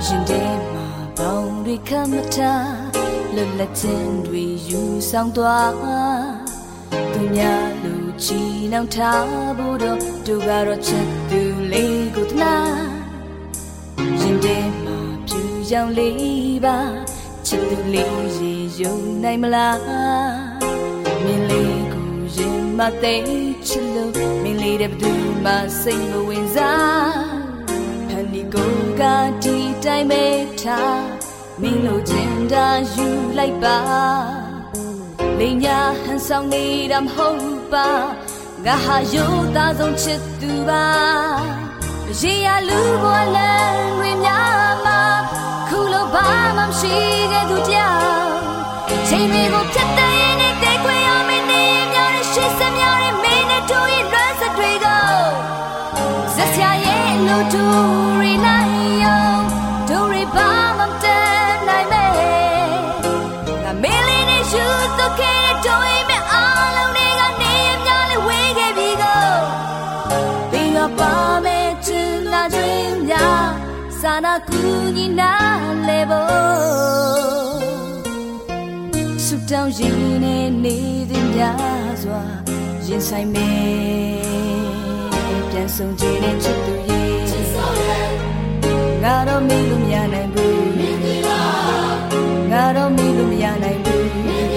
ရင်ထဲမှာဘောင်တွေခတ်မထားလွတ်လပ်ခြင်းတွေယူဆောင်သွားသူများလူချီနှောင်ထားဖို့တော့သူကတော့ချက်သူလေးကိုသနာရင်ထဲမှာဖြူရောင်လေးပါချစ်သူလေးရေယုံနိုင်မလားမင်းလေးကိုရင်မသိချစ်လို့မင်းလေးတဲ့ဘသူမှစိတ်မဝင်စားဖန်ဒီကိုကဒီတိုင်းပဲထားမင်းလိုချင်တာယူလိုက်ပါလိညာဟန်ဆောင်နေတာမဟုတ်ပါငါဟာရိုးသားဆုံးချစ်သူပါရေရလူဘဝလမ်းတွေများမှာခုလိုဘာမှမရှိခဲ့သူတယောက်ချိန်တွေကိုဖြတ်တဲ့ရင်နဲ့တိတ်ခွေရမင်းနေများတဲ့ရှိစများတဲ့မင်းနဲ့တို့ရဲ့လွမ်းစတွေကိုဇက်ချာရဲ့လူတို့ရီလိုက်ရောတို့ရီဘာမှမတန်နိုင်မဲငါမင်းလေးနဲ့ယူတော့ခဲ့တို့ရဲ့မအားလုံးတွေကနေများလေးဝေးခဲ့ပြီကိုပြီးတော့ပါမယ်ချင်တာတွေများစာနာကူညီနာလေဖို့ဆုတောင်းရင်နဲ့နေတဲ့များစွာရင်ဆိုင်မယ်ပြန်ဆုံးခြင်းနဲ့ချစ်သူရဲ့ငါတော့မေ့လို့မရနိုင်ဘူးငါတော့မေ့လို့မရနိုင်ဘူး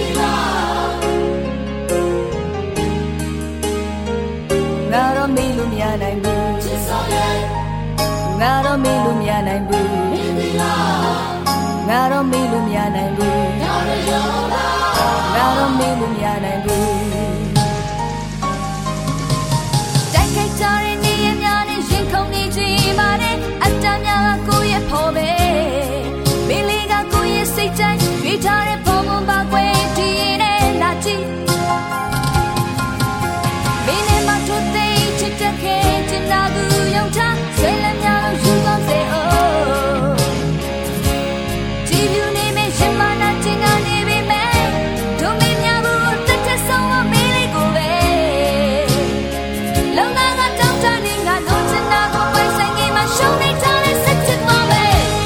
ငါတော့မေ့လို့မရနိုင်ဘူးငါတော့မေ့လို့မရနိုင်ဘူးငါတော့မေ့လို့မရနိုင်ဘူးငါတော့မေ့လို့မရနိုင်ဘူးတိုက်ခိုက်ကြတဲ့နေရများနဲ့ရင်ခုန်နေခြင်းပါတဲ့အတ္တများကကိုယ့်ရဲ့ဖော်ပဲမင်းလေးကကိုယ့်ရဲ့စိတ်တိုင်းရွေးထားတဲ့ပုံမှန်ပါကွယ်ဒီရင်နဲ့လာကြည့်မင်းနဲ့မတို့သိချစ်တဲ့ခဲချင်တာကူယုံထားဆွေးလက်များလို့ယူကောင်းစေအိုးဒီလူနေမဲ့ရှင်မနာချင်ကနေပြီမဲ့တို့မင်းများဘူးတက်တက်ဆုံးမမင်းလေးကိုပဲလုံငါကတောင်းတနေငါတို့ချင်တာကိုပိုင်ဆိုင်ကြီးမှရှုံးနေထားတဲ့စက်ချစ်မပဲ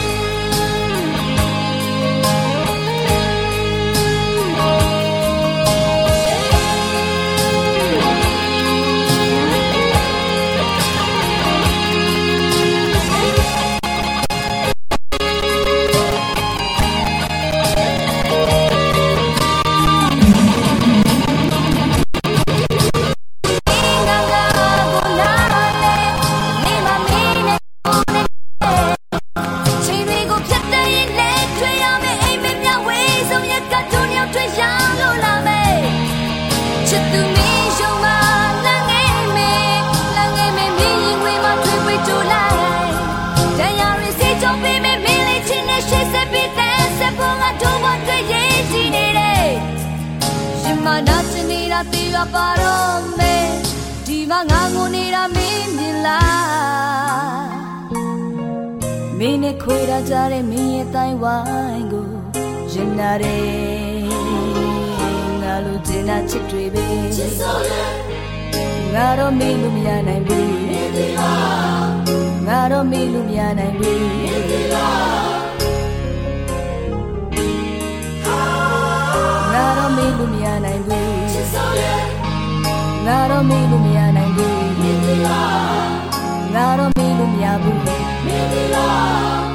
တေးရပါတော့မယ်ဒီမှာငါငိုနေတာမင်းမြင်လားမင်းနဲ့ခွေရကြတဲ့မင်းရဲ့တိုင်းဝိုင်းကိုရင်နာတယ်ငါလိုချင်တာချစ်တွေပဲချစ်ဆိုရဲ့ငါတော့မေ့လို့မရနိုင်ဘူးငါတော့မေ့လို့မရနိုင်ဘူးငါတော့မေ့လို့မရနိုင်ဘူးငါတော့မေ့လို့မရနိုင်ဘူးငါတော့မေ့လို့မရဘူး